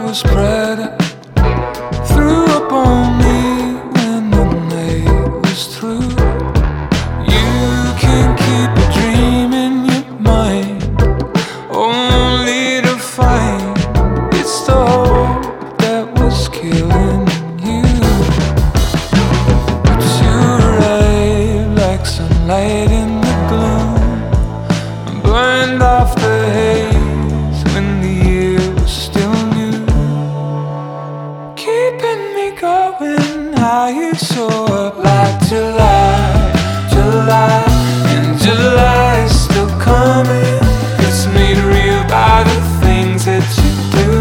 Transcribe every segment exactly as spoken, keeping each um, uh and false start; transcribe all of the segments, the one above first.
was predator threw up on me when the night was through. You can keep a dream in your mind, only to find it's the hope that was killing you. But you arrived like sunlight in the gloom, burned off the haze when the year was still new, keeping me going. How you show up like July, July, and July is still coming. It's made real by the things that you do.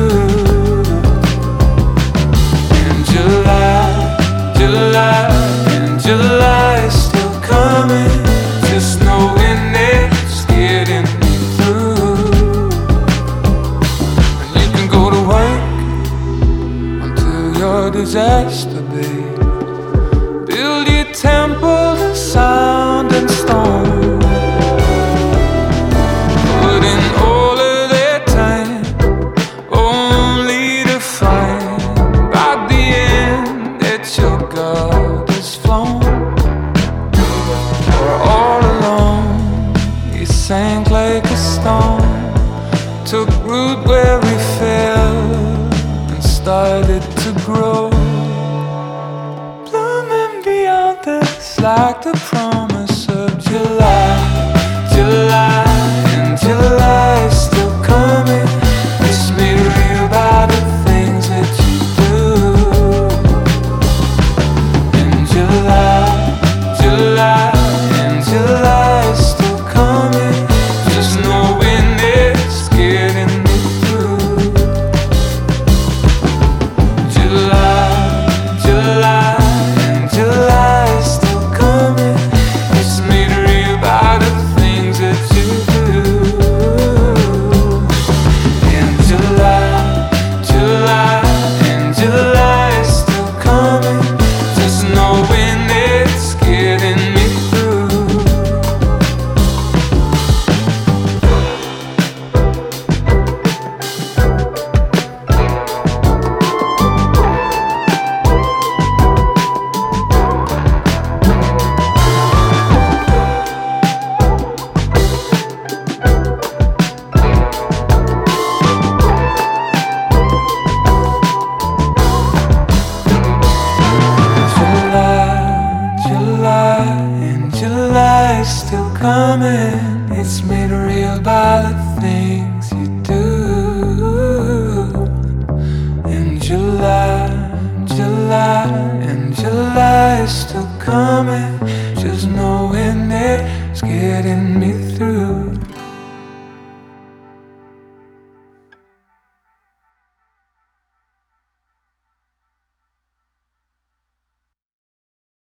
And July, July, and July is still coming. Just knowing it's getting me through. And you can go to work until your disaster, babe. Build your temple to sound and stone, put in all of their time, only to find by the end that your God is flown. Or all alone, he sank like a stone, took root where we fell and started to grow, blooming beyond us like the promise of July, July, and July is still coming. It's made real by the things that you do. And July, July, and July is still coming. Just knowing it's getting me through. July, July, and July is still coming. It's made real by the things that you do. And July, July, and July is still coming. Just knowing it's getting me through. July, July, and July is still coming. It's made real by the things you do.